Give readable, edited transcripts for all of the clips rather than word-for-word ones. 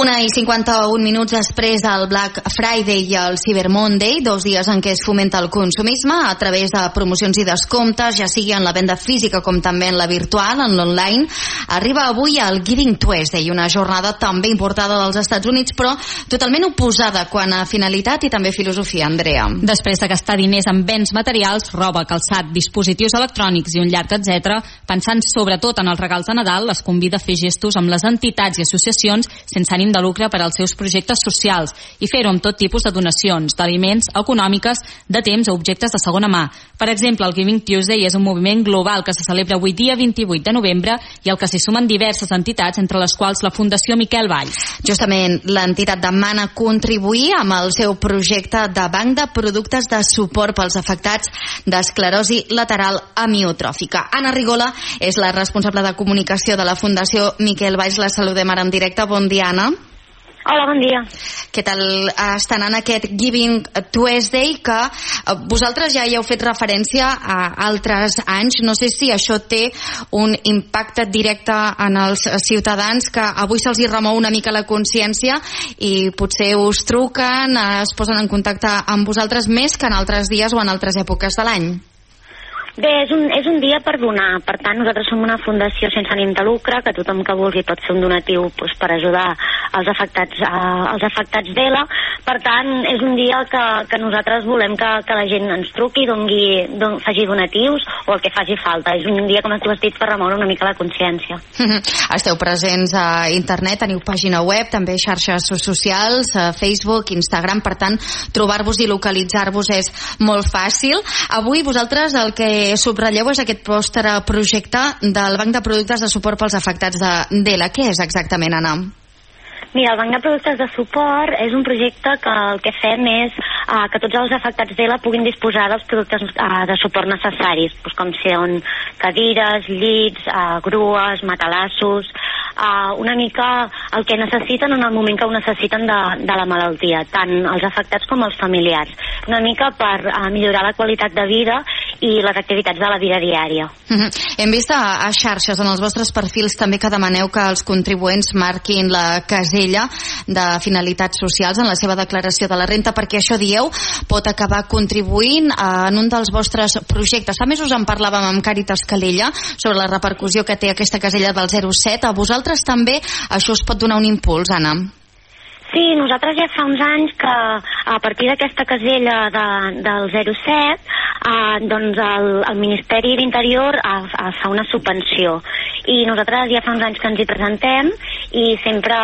1:51 després del Black Friday i el Cyber Monday, 2 dies en què es fomenta el consumisme a través de promocions i descomptes, ja sigui en la venda física com també en la virtual, en l'online. Arriba avui el Giving Tuesday, una jornada també importada dels Estats Units, però totalment oposada quant a finalitat i també filosofia, Andrea. Després de gastar diners en béns materials, roba, calçat, dispositius electrònics i un llarg etc., pensant sobretot en els regals de Nadal, es convida a fer gestos amb les entitats i associacions sense ànim de lucre per als seus projectes socials i fer-ho amb tot tipus de donacions, d'aliments, econòmiques, de temps o objectes de segona mà. Per exemple, el Giving Tuesday és un moviment global que se celebra avui dia 28 de novembre i al que s'hi sumen diverses entitats, entre les quals la Fundació Miquel Valls. Justament, l'entitat demana contribuir amb el seu projecte de banc de productes de suport pels afectats d'esclerosi lateral amiotròfica. Anna Rigola és la responsable de comunicació de la Fundació Miquel Valls. La saludem ara en directe. Bon dia, Anna. Hola, bon dia. Què tal està anant aquest Giving Tuesday, que vosaltres ja hi heu fet referència a altres anys? No sé si això té un impacte directe en els ciutadans, que avui se'ls hi remou una mica la consciència i potser us truquen, es posen en contacte amb vosaltres més que en altres dies o en altres èpoques de l'any. Bé, és un dia per donar. Per tant, nosaltres som una fundació sense ànim de lucre, que tothom que vulgui pot fer un donatiu per ajudar els afectats d'ELA. Per tant, és un dia que nosaltres volem que la gent ens truqui, faci donatius o el que faci falta. És un dia, com tu has dit, per remoure una mica la consciència. Esteu presents a internet, teniu pàgina web, també xarxes socials, Facebook, Instagram, per tant, trobar-vos i localitzar-vos és molt fàcil. Avui vosaltres el que subratlleu és aquest vostre projecte del Banc de Productes de Suport pels Afectats d'ELA. Què és exactament, Anna? Mira, el Banc de Productes de Suport és un projecte que el que fem és que tots els afectats d'ELA puguin disposar dels productes de suport necessaris, com són cadires, llits, grues, matalassos, una mica el que necessiten en el moment que ho necessiten de la malaltia, tant els afectats com els familiars, una mica per millorar la qualitat de vida i les activitats de la vida diària. Hem vist a xarxes, en els vostres perfils, també que demaneu que els contribuents marquin la casella de finalitats socials en la seva declaració de la renta, perquè això, dieu, pot acabar contribuint en un dels vostres projectes. Fa mesos en parlàvem amb Càritas Calella sobre la repercussió que té aquesta casella del 07. A vosaltres també això us pot donar un impuls, Anna? Sí, nosaltres ja fa uns anys que a partir d'aquesta casella del 07 doncs el Ministeri d'Interior fa una subvenció i nosaltres ja fa uns anys que ens hi presentem i sempre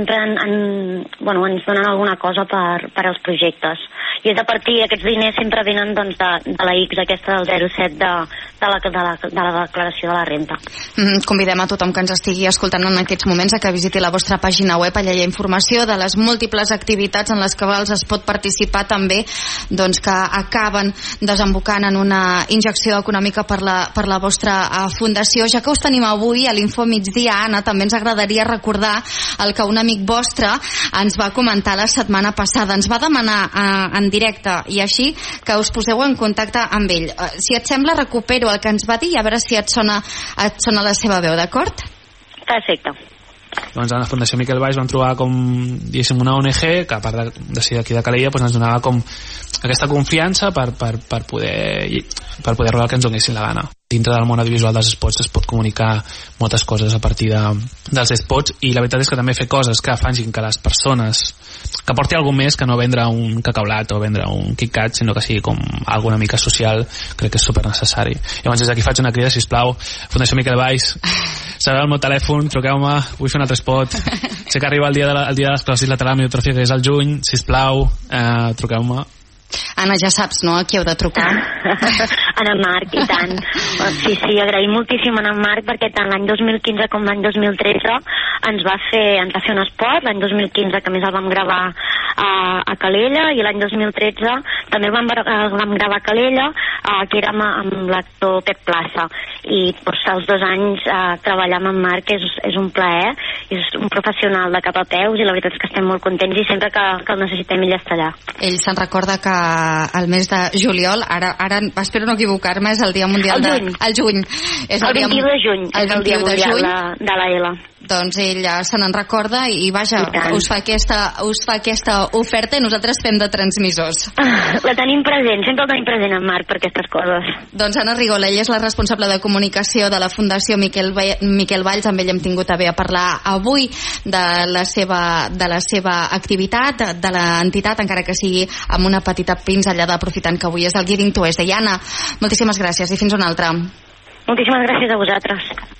ens donen alguna cosa per als projectes. I és a partir d'aquests diners sempre venen de la X aquesta del 07 de la declaració de la renta. Convidem a tothom que ens estigui escoltant en aquests moments a que visiti la vostra pàgina web. Allà hi ha informació de les múltiples activitats en les quals es pot participar també, que acaben desembocant en una injecció econòmica per la vostra fundació. Ja que us tenim avui a l'Info Migdia, Anna, també ens agradaria recordar el que un amic vostre ens va comentar la setmana passada. Ens va demanar en directe i així que us poseu en contacte amb ell. Si et sembla, recupero el que ens va dir i a veure si et sona la seva veu, d'acord? Perfecte. Doncs a la Fundació Miquel Valls vam trobar com, diguéssim, una ONG que a part de ser d'aquí de Calella ens donava com aquesta confiança per poder rodar el que ens donessin la gana. Dintre del món audiovisual dels spots es pot comunicar moltes coses a partir dels spots i la veritat és que també fer coses que facin que les persones que porti alguna més que no vendre un cacaulat o vendre un KitKat, sinó que sigui com alguna mica social, crec que és super necessari. Llavors des d'aquí faig una crida, sisplau, Fundació Miquel Valls, sabeu el meu telèfon, truqueu-me, vull fer un altre spot. Sé que arriba el dia de l'esclerosi lateral amiotròfica, que és el juny, sisplau, truqueu-me. Anna, ja saps, no?, a qui heu de trucar. En en Marc, i tant. Sí, agraïm moltíssim a en Marc perquè tant l'any 2015 com l'any 2013 ens va fer un espot. L'any 2015, que més el vam gravar a Calella, i l'any 2013 també el vam gravar a Calella, que era amb l'actor Pep Plaça. i doncs, els 2 anys treballar amb en Marc és un plaer, és un professional de cap a peus i la veritat és que estem molt contents i sempre que el necessitem ell està allà. Ell se'n recorda que el mes de juliol, ara espero no equivocar-me, és el Dia Mundial el juny. És el 21 de juny és el Dia Mundial de la ELA. Doncs ell se n'en recorda i vaja, us fa aquesta oferta i nosaltres fem de transmissors. La tenim present, sempre el tenim present en Marc per aquestes coses. Doncs Anna Rigol, ella és la responsable de comunicació de la Fundació Miquel Valls, amb ell hem tingut a bé a parlar avui de la seva activitat, de l'entitat, encara que sigui amb una petita pinzellada, aprofitant que avui és el Giving Tuesday. Anna, moltíssimes gràcies i fins una altra. Moltíssimes gràcies a vosaltres.